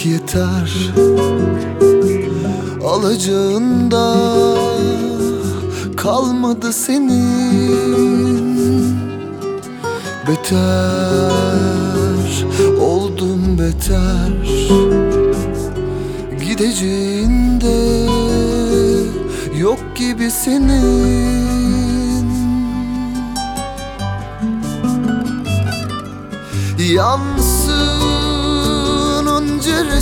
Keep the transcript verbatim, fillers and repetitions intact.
Yeter, alacağında kalmadı senin. Beter oldum beter, gideceğinde yok gibi senin. Yansın önce